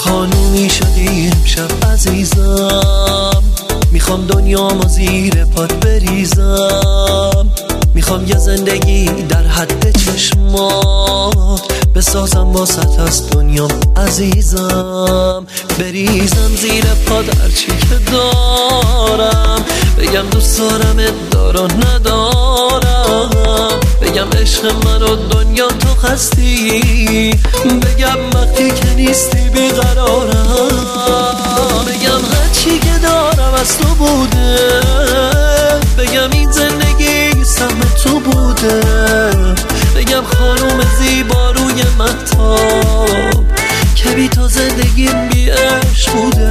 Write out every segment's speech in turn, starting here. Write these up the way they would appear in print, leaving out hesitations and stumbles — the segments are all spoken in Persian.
خانومی شدی امشب عزیزم، میخوام دنیامو زیر پات بریزم، میخوام یه زندگی در حد چشمات بسازم واسط از دنیام عزیزم، بریزم زیر پات هرچی که دارم، بگم دوست دارمت دارم ندارم، بگم عشق من و دنیا تو هستی، بگم وقتی که نیستی بیقرارم، بگم هرچی که دارم از تو بوده، بگم این زندگی سهم تو بوده، بگم خانوم زیبا روی مهتاب که بی تو زندگیم بی عشق بوده.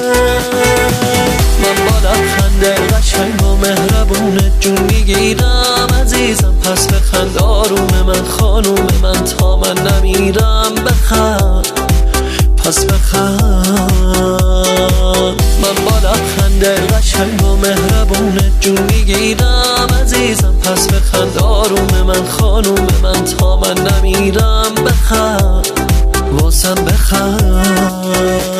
من با لبخنده قشنگ و مهربونت جون میگیرم عزیزم، پس بخند آروم من خانوم من تا من نمیرم، بخند پس بخند. من با لبخنده قشنگ و مهربونت جون میگیرم عزیزم، پس بخند آروم من خانوم من تا من نمیرم، بخند واسم بخند.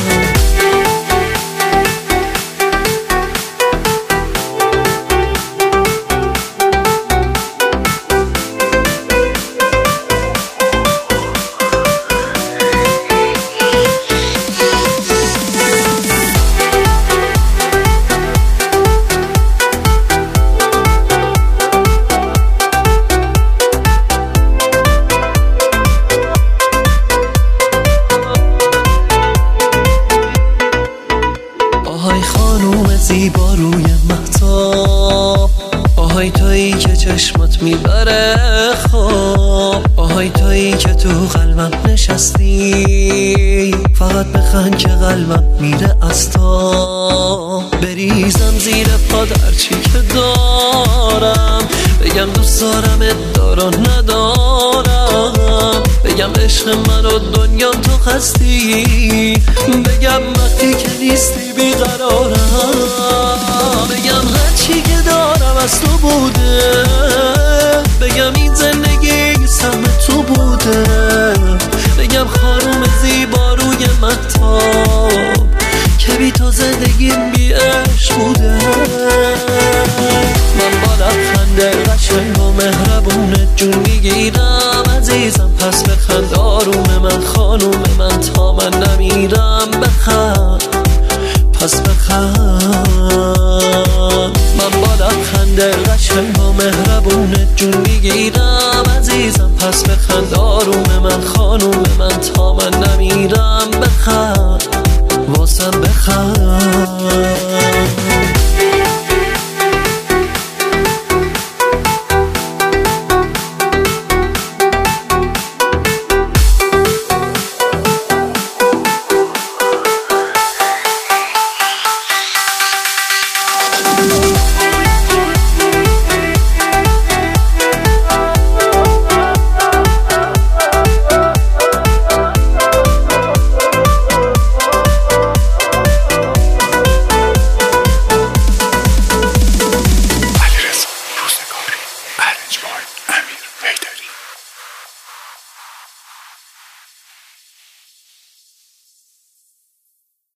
آهای خانوم زیبا روی مهتاب، آهای تویی که چشمات میبره خواب، آهای تویی که تو قلبم نشستی، فقط بخند که قلبم میره از تا، بریزم زیر پاد هرچی که دارم، بگم دوست دارمت دارم ندارم، بگم عشق من و دنیا تو هستی، بگم وقتی که نیستی بیقرارم، بگم هرچی که دارم از تو بوده، بگم این زندگی سهم تو بوده، بگم خانوم زیبا روی مهتاب که بی تو زندگیم بی عشق بوده. من با لبخنده قشنگ و مهربونت جون میگیرم عزیزم، پس بخند آروم من خانوم من تا من نمیرم، بخند پس بخند. من با لبخنده قشنگ و مهربونت جون میگیرم عزیزم، پس بخند آروم من خانوم من تا من